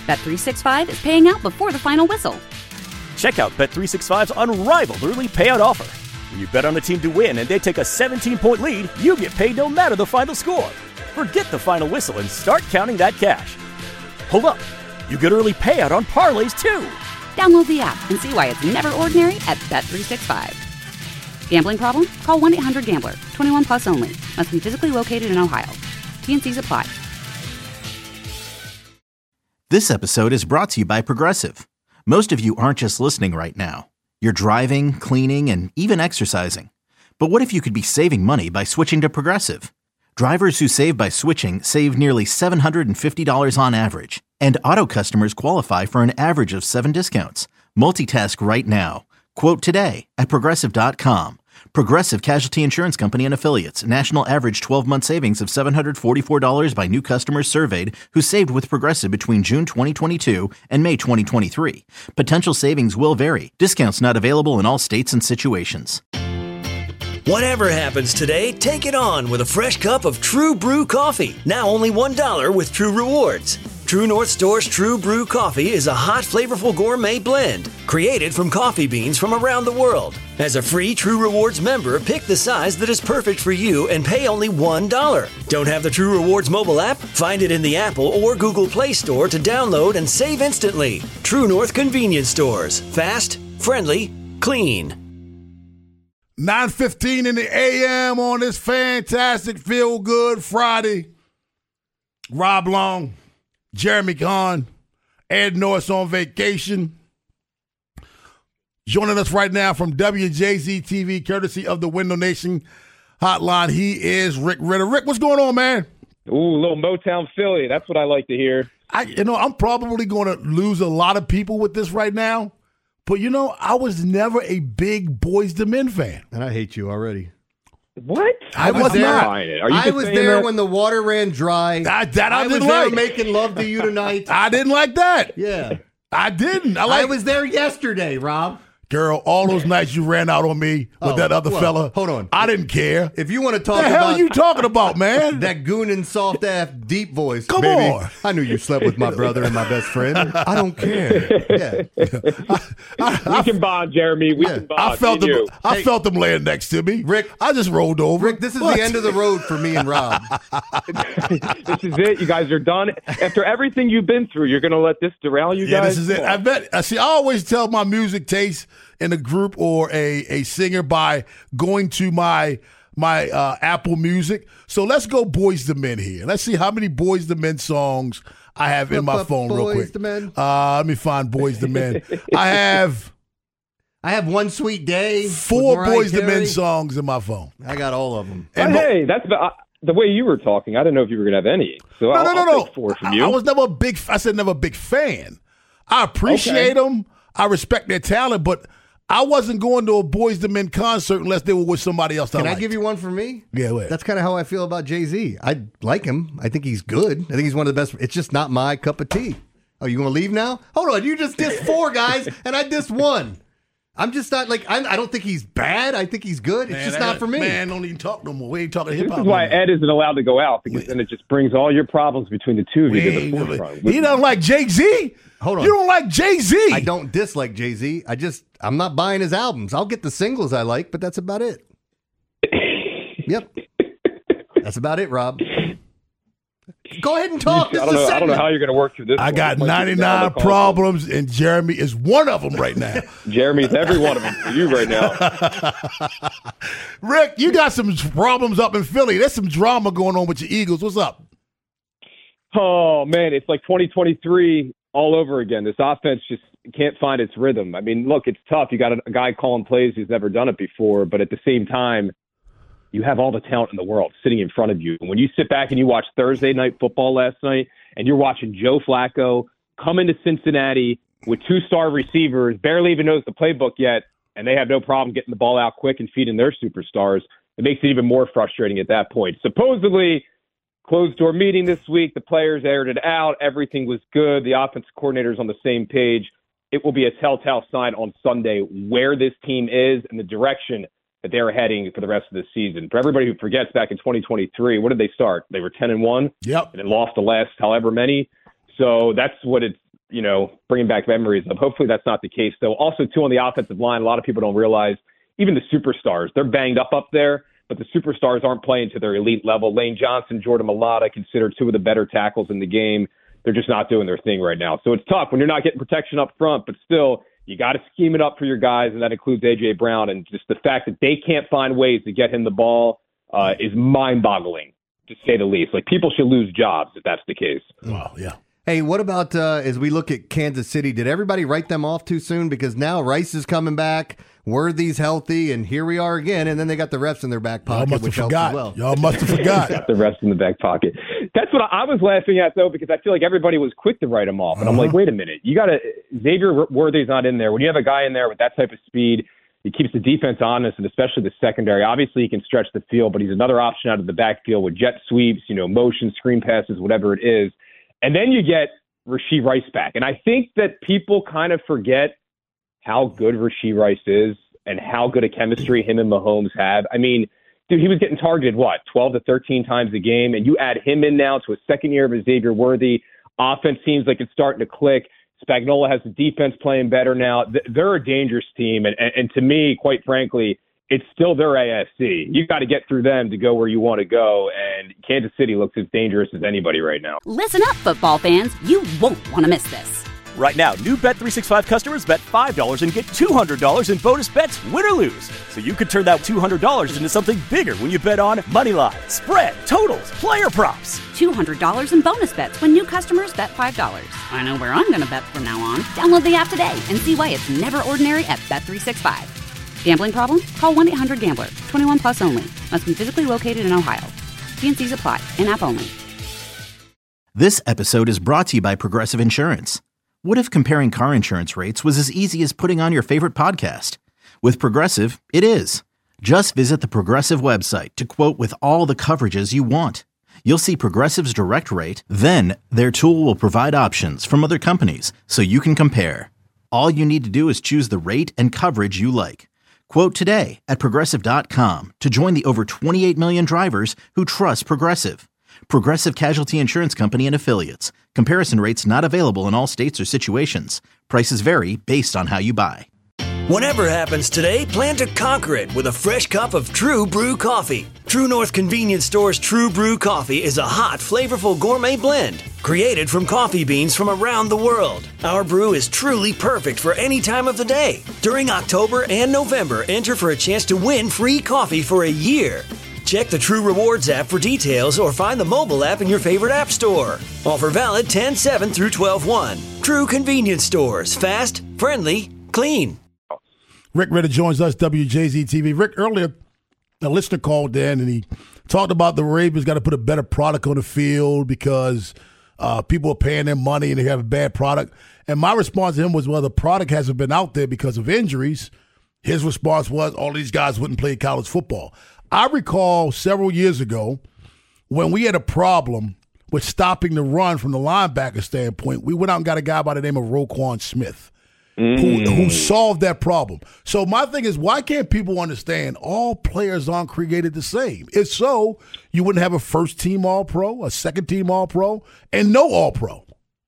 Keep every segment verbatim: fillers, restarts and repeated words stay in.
Bet three sixty-five is paying out before the final whistle. Check out Bet three sixty-five's unrivaled early payout offer. When you bet on a team to win and they take a seventeen-point lead, you get paid no matter the final score. Forget the final whistle and start counting that cash. Hold up. You get early payout on parlays, too. Download the app and see why it's never ordinary at Bet three sixty-five. Gambling problem? Call one eight hundred gambler. twenty-one plus only. Must be physically located in Ohio. T and C's apply. This episode is brought to you by Progressive. Most of you aren't just listening right now. You're driving, cleaning, and even exercising. But what if you could be saving money by switching to Progressive? Drivers who save by switching save nearly seven hundred fifty dollars on average. And auto customers qualify for an average of seven discounts. Multitask right now. Quote today at Progressive dot com. Progressive Casualty Insurance Company and Affiliates. National average twelve-month savings of seven hundred forty-four dollars by new customers surveyed who saved with Progressive between June twenty twenty-two and May twenty twenty-three. Potential savings will vary. Discounts not available in all states and situations. Whatever happens today, take it on with a fresh cup of True Brew coffee. Now only one dollar with True Rewards. True North Store's True Brew coffee is a hot, flavorful gourmet blend created from coffee beans from around the world. As a free True Rewards member, pick the size that is perfect for you and pay only one dollar. Don't have the True Rewards mobile app? Find it in the Apple or Google Play Store to download and save instantly. True North Convenience Stores. Fast, friendly, clean. nine fifteen in the A M on this fantastic feel-good Friday. Rob Long, Jeremy Kahn, Ed Norris on vacation. Joining us right now from W J Z T V, courtesy of the Window Nation hotline, he is Rick Ritter. Rick, what's going on, man? Ooh, a little Motown Philly. That's what I like to hear. I, you know, I'm probably going to lose a lot of people with this right now, but, you know, I was never a big Boyz two Men fan. And I hate you already. What? I, I was, was there. not. Are you I was there that? when the water ran dry. I, that I, I didn't was there like. making love to you tonight. I didn't like that. Yeah. I didn't. I, like, I was there yesterday, Rob. Girl, all those nights you ran out on me with oh, that other well, fella. Hold on. I didn't care. If you want to talk the about... The hell are you talking about, man? That goon and soft ass deep voice. Come baby. on. I knew you slept with my brother and my best friend. I don't care. Yeah. I, I, we can bond, Jeremy. We yeah. can bond. I felt them. You. I Hey, felt them laying next to me. Rick. I just rolled over. Rick, this is what? the end of the road for me and Rob. This is it. You guys are done. After everything you've been through, you're going to let this derail you yeah, guys? this is it. I bet. I see. I always tell my music taste in a group or a, a singer by going to my my uh, Apple Music. So let's go Boyz two Men here. Let's see how many Boyz two Men songs I have in my phone real quick. Boyz two Men. Uh, let me find Boyz two Men. I have I have One Sweet Day. four Boyz two Men songs in my phone. I got all of them. But hey, that's the, uh, the way you were talking. I didn't know if you were going to have any. So No, I'll, no, no, I'll no. take four from I, you. I was never a big. I said never a big fan. I appreciate Okay. them. I respect their talent, but I wasn't going to a Boyz two Men concert unless they were with somebody else. Can I, I give you one for me? Yeah, wait. That's kind of how I feel about Jay-Z. I like him. I think he's good. I think he's one of the best. It's just not my cup of tea. Oh, you want to leave now? Hold on. You just dissed four guys, and I dissed one. I'm just not like, I'm, I don't think he's bad. I think he's good. It's Man, just that- not for me. Man, don't even talk no more. We ain't talking hip This hop. is why no more. Ed isn't allowed to go out, because then it just brings all your problems between the two of you We to the ain't gonna- forefront. He don't like Jay Z. Hold on. You don't like Jay Z. I don't dislike Jay-Z. I just, I'm not buying his albums. I'll get the singles I like, but that's about it. Yep. That's about it, Rob. Go ahead and talk. This I is don't, a know, I don't know segment. how you're going to work through this. I one. got This might be down ninety-nine the call. problems, and Jeremy is one of them right now. Jeremy's every one of them for you right now. Rick, you got some problems up in Philly. There's some drama going on with your Eagles. What's up? Oh, man, it's like twenty twenty-three all over again. This offense just can't find its rhythm. I mean, look, it's tough. You got a, a guy calling plays who's never done it before, but at the same time, you have all the talent in the world sitting in front of you. And when you sit back and you watch Thursday Night Football last night, and you're watching Joe Flacco come into Cincinnati with two-star receivers, barely even knows the playbook yet, and they have no problem getting the ball out quick and feeding their superstars, it makes it even more frustrating at that point. Supposedly, closed-door meeting this week, the players aired it out, everything was good, the offensive coordinator's on the same page. It will be a telltale sign on Sunday where this team is and the direction that they're heading for the rest of the season. For everybody who forgets, back in twenty twenty-three, what did they start? They were ten and one, Yep. and then lost the last however many. So that's what it's you know, bringing back memories of. Hopefully that's not the case, though. Also, too, on the offensive line, a lot of people don't realize even the superstars, they're banged up up there, but the superstars aren't playing to their elite level. Lane Johnson, Jordan Mailata, considered two of the better tackles in the game. They're just not doing their thing right now. So it's tough when you're not getting protection up front, but still, you got to scheme it up for your guys, and that includes A J. Brown. And just the fact that they can't find ways to get him the ball uh, is mind-boggling, to say the least. Like, people should lose jobs if that's the case. Wow, yeah. Hey, what about uh, as we look at Kansas City? Did everybody write them off too soon? Because now Rice is coming back, Worthy's healthy, and here we are again. And then they got the refs in their back pocket, Y'all must which have helps forgot. as well. Y'all must have forgot. Got the refs in the back pocket. That's what I was laughing at, though, because I feel like everybody was quick to write him off. And uh-huh. I'm like, wait a minute. You got to – Xavier Worthy's not in there. When you have a guy in there with that type of speed, he keeps the defense honest, and especially the secondary. Obviously, he can stretch the field, but he's another option out of the backfield with jet sweeps, you know, motion, screen passes, whatever it is. And then you get – Rashee Rice back. And I think that people kind of forget how good Rashee Rice is and how good a chemistry him and Mahomes have. I mean, dude, he was getting targeted, what, twelve to thirteen times a game, and you add him in now to a second year of Xavier Worthy. Offense seems like it's starting to click. Spagnuolo has the defense playing better now. They're a dangerous team, and, and, and to me, quite frankly, it's still their A F C. You've got to get through them to go where you want to go, and Kansas City looks as dangerous as anybody right now. Listen up, football fans. You won't want to miss this. Right now, new Bet three sixty-five customers bet five dollars and get two hundred dollars in bonus bets, win or lose. So you could turn that two hundred dollars into something bigger when you bet on moneyline, spread, totals, player props. two hundred dollars in bonus bets when new customers bet five dollars. I know where I'm going to bet from now on. Download the app today and see why it's never ordinary at Bet three sixty-five. Gambling problem? Call one eight hundred gambler. twenty-one plus only. Must be physically located in Ohio. T and C's apply. In-app only. This episode is brought to you by Progressive Insurance. What if comparing car insurance rates was as easy as putting on your favorite podcast? With Progressive, it is. Just visit the Progressive website to quote with all the coverages you want. You'll see Progressive's direct rate, then their tool will provide options from other companies so you can compare. All you need to do is choose the rate and coverage you like. Quote today at Progressive dot com to join the over twenty-eight million drivers who trust Progressive. Progressive Casualty Insurance Company and Affiliates. Comparison rates not available in all states or situations. Prices vary based on how you buy. Whatever happens today, plan to conquer it with a fresh cup of True Brew coffee. True North Convenience Store's True Brew coffee is a hot, flavorful gourmet blend created from coffee beans from around the world. Our brew is truly perfect for any time of the day. During October and November, enter for a chance to win free coffee for a year. Check the True Rewards app for details or find the mobile app in your favorite app store. Offer valid ten seven through twelve one. True Convenience Stores. Fast, friendly, clean. Rick Ritter joins us, W J Z T V. Rick, earlier, a listener called in and he talked about the Ravens got to put a better product on the field because uh, people are paying them money and they have a bad product. And my response to him was, well, the product hasn't been out there because of injuries. His response was, all these guys wouldn't play college football. I recall several years ago when we had a problem with stopping the run from the linebacker standpoint, we went out and got a guy by the name of Roquan Smith. Mm. Who, who solved that problem. So my thing is, why can't people understand all players aren't created the same? If so, you wouldn't have a first-team All-Pro, a second-team All-Pro, and no All-Pro.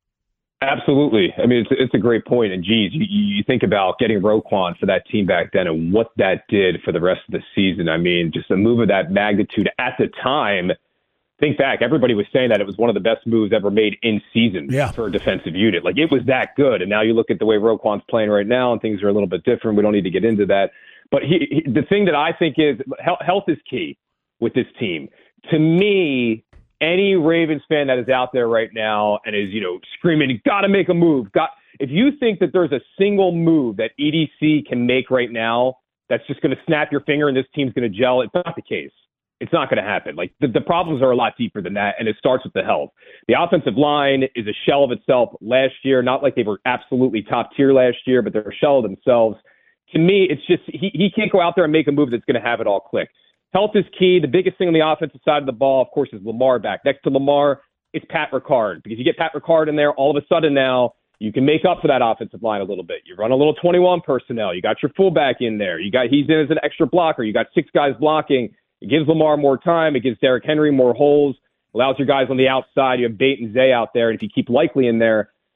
Absolutely. I mean, it's, it's a great point. And, geez, you, you think about getting Roquan for that team back then and what that did for the rest of the season. I mean, just a move of that magnitude at the time. Think back, everybody was saying that it was one of the best moves ever made in season yeah. for a defensive unit. Like, it was that good. And now you look at the way Roquan's playing right now, and things are a little bit different. We don't need to get into that. But he, he, the thing that I think is health is key with this team. To me, any Ravens fan that is out there right now and is, you know, screaming, got to make a move. Got if you think that there's a single move that E D C can make right now that's just going to snap your finger and this team's going to gel, it's not the case. It's not going to happen. Like the, the problems are a lot deeper than that, and it starts with the health. The offensive line is a shell of itself last year. Not like they were absolutely top tier last year, but they're a shell of themselves. To me, it's just he, he can't go out there and make a move that's going to have it all click. Health is key. The biggest thing on the offensive side of the ball, of course, is Lamar back. Next to Lamar, it's Pat Ricard, because you get Pat Ricard in there, all of a sudden now you can make up for that offensive line a little bit. You run a little twenty-one personnel. You got your fullback in there. You got he's in as an extra blocker. You got six guys blocking. It gives Lamar more time. It gives Derrick Henry more holes. Allows your guys on the outside. You have Bate and Zay out there. And if you keep Likely in there,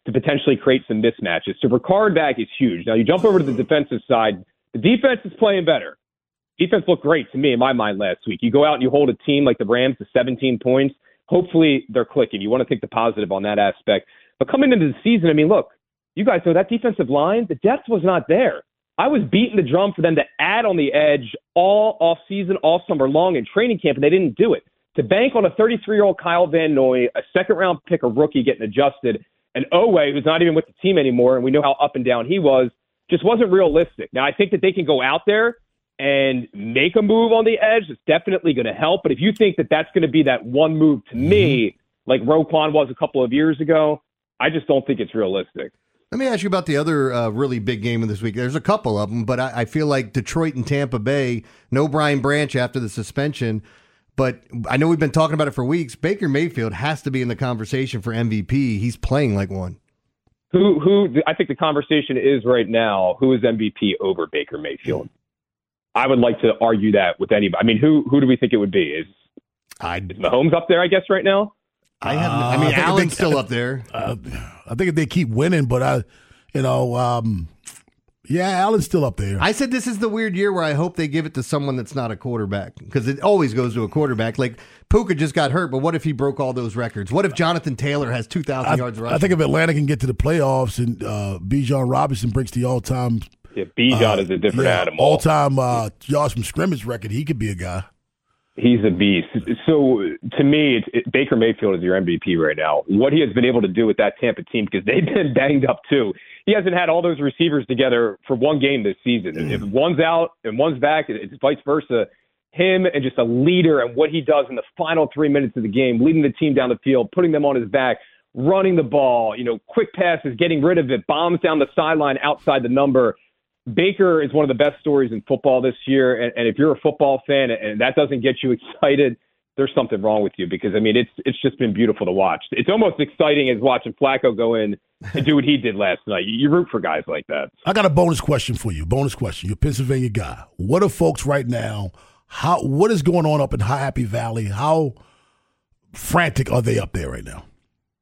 to potentially create some mismatches. So Ricard back is huge. Now you jump over to the defensive side. The defense is playing better. Defense looked great to me in my mind last week. You go out and you hold a team like the Rams to seventeen points. Hopefully they're clicking. You want to think the positive on that aspect. But coming into the season, I mean, look, you guys know that defensive line, the depth was not there. I was beating the drum for them to add on the edge all offseason, all summer long in training camp, and they didn't do it. To bank on a thirty-three-year-old Kyle Van Noy, a second-round pick, a rookie getting adjusted, and Oweh, who's not even with the team anymore, and we know how up and down he was, just wasn't realistic. Now, I think that they can go out there and make a move on the edge. It's definitely going to help. But if you think that that's going to be that one move to me, like Roquan was a couple of years ago, I just don't think it's realistic. Let me ask you about the other uh, really big game of this week. There's a couple of them, but I, I feel like Detroit and Tampa Bay, no Brian Branch after the suspension. But I know we've been talking about it for weeks. Baker Mayfield has to be in the conversation for M V P. He's playing like one. Who, who? I think the conversation is right now, who is M V P over Baker Mayfield? I would like to argue that with anybody. I mean, who who do we think it would be? Is, I, is Mahomes up there, I guess, right now? I have. I Uh, mean, I think Allen's they- still up there. Uh, I think if they keep winning, but I, you know, um, yeah, Allen's still up there. I said this is the weird year where I hope they give it to someone that's not a quarterback, because it always goes to a quarterback. Like Puka just got hurt, but what if he broke all those records? What if Jonathan Taylor has two thousand I, yards rushing? I think if Atlanta can get to the playoffs and uh, Bijan Robinson breaks the all-time, Yeah, Bijan uh, is a different yeah, animal. all-time uh, yards from scrimmage record, he could be a guy. He's a beast. So to me, it's, it, Baker Mayfield is your M V P right now. What he has been able to do with that Tampa team, because they've been banged up too. He hasn't had all those receivers together for one game this season. Mm. If one's out and one's back, it's vice versa. Him and just a leader and what he does in the final three minutes of the game, leading the team down the field, putting them on his back, running the ball, you know, quick passes, getting rid of it, bombs down the sideline outside the number. Baker is one of the best stories in football this year, and, and if you're a football fan and that doesn't get you excited, there's something wrong with you, because, I mean, it's it's just been beautiful to watch. It's almost exciting as watching Flacco go in and do what he did last night. You, you root for guys like that. I got a bonus question for you. Bonus question. You're a Pennsylvania guy. What are folks right now, how? what is going on up in Happy Valley? How frantic are they up there right now?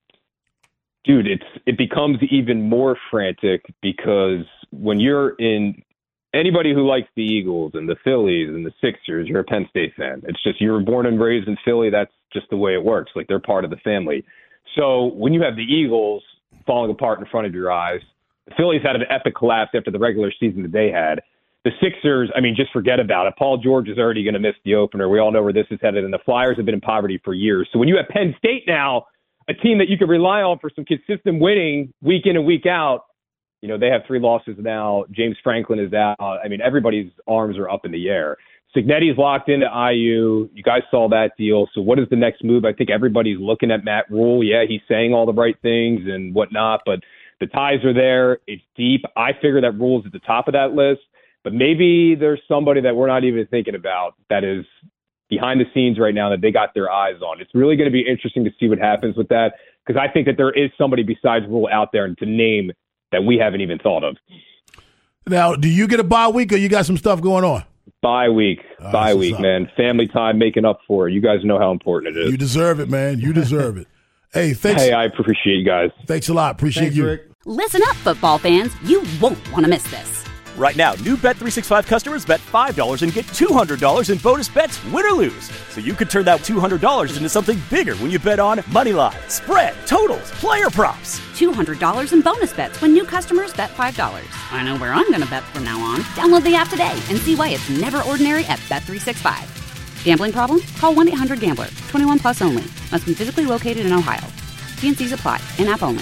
Dude, it's it becomes even more frantic because when you're in anybody who likes the Eagles and the Phillies and the Sixers, you're a Penn State fan. It's just you were born and raised in Philly. That's just the way it works. Like, they're part of the family. So when you have the Eagles falling apart in front of your eyes, the Phillies had an epic collapse after the regular season that they had. The Sixers, I mean, just forget about it. Paul George is already going to miss the opener. We all know where this is headed, and the Flyers have been in poverty for years. So when you have Penn State now, a team that you can rely on for some consistent winning week in and week out, you know, they have three losses now. James Franklin is out. I mean, everybody's arms are up in the air. Signetti's locked into I U. You guys saw that deal. So what is the next move? I think everybody's looking at Matt Rule. Yeah, he's saying all the right things and whatnot, but the ties are there. It's deep. I figure that Rule's at the top of that list, but maybe there's somebody that we're not even thinking about that is behind the scenes right now that they got their eyes on. It's really going to be interesting to see what happens with that, because I think that there is somebody besides Rule out there to name that we haven't even thought of. Now, do you get a bye week or you got some stuff going on? Bye week. Uh, Bye week, up. man. Family time making up for it. You guys know how important it is. You deserve it, man. You deserve it. Hey, thanks. Hey, I appreciate you guys. Thanks a lot. Appreciate Thanks, you. Rick. Listen up, football fans. You won't want to miss this. Right now, new Bet three sixty-five customers bet five dollars and get two hundred dollars in bonus bets, win or lose. So you could turn that two hundred dollars into something bigger when you bet on money line, spread, totals, player props. two hundred dollars in bonus bets when new customers bet five dollars. I know where I'm going to bet from now on. Download the app today and see why it's never ordinary at Bet three sixty-five. Gambling problem? Call one eight hundred gambler. twenty-one plus only. Must be physically located in Ohio. T and C's apply. In-app only.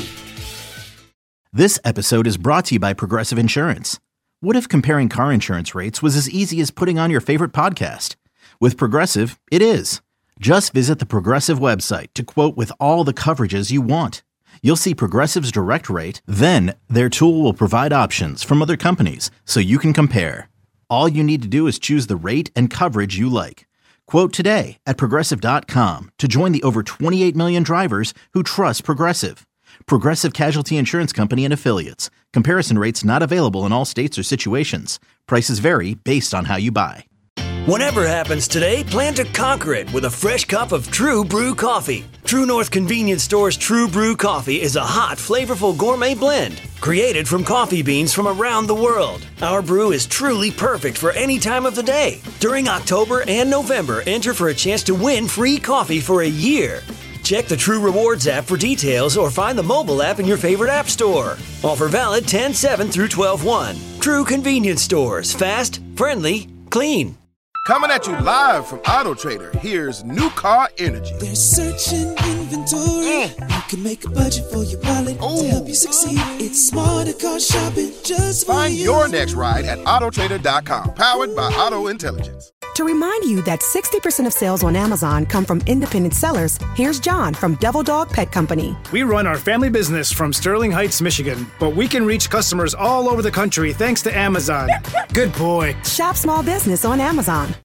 This episode is brought to you by Progressive Insurance. What if comparing car insurance rates was as easy as putting on your favorite podcast? With Progressive, it is. Just visit the Progressive website to quote with all the coverages you want. You'll see Progressive's direct rate, then their tool will provide options from other companies so you can compare. All you need to do is choose the rate and coverage you like. Quote today at Progressive dot com to join the over twenty-eight million drivers who trust Progressive. Progressive Casualty Insurance Company and Affiliates. Comparison rates not available in all states or situations. Prices vary based on how you buy. Whatever happens today, plan to conquer it with a fresh cup of True Brew coffee. True North Convenience Store's True Brew coffee is a hot, flavorful gourmet blend created from coffee beans from around the world. Our brew is truly perfect for any time of the day. During October and November, enter for a chance to win free coffee for a year. Check the True Rewards app for details or find the mobile app in your favorite app store. Offer valid ten seven through twelve one. True Convenience Stores. Fast, friendly, clean. Coming at you live from Auto Trader, here's New Car Energy. There's searching inventory. Mm. You can make a budget for your wallet Ooh. To help you succeed. It's smarter car shopping just for Find you. your next ride at auto trader dot com, powered by Auto Intelligence. To remind you that sixty percent of sales on Amazon come from independent sellers, here's John from Devil Dog Pet Company. We run our family business from Sterling Heights, Michigan, but we can reach customers all over the country thanks to Amazon. Good boy. Shop small business on Amazon.